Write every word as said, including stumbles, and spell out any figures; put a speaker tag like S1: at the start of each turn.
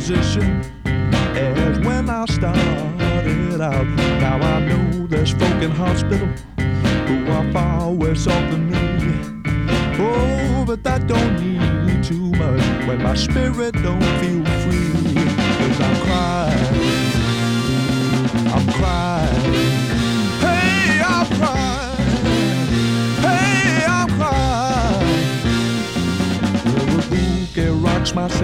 S1: position as when I started out. Now I know there's folk in hospital who are far worse off than me. Oh, but that don't mean too much when my spirit don't feel free. 'Cause I'm crying, I'm crying, hey, I'm crying, hey, I'm crying. Well, the bouquet rocks my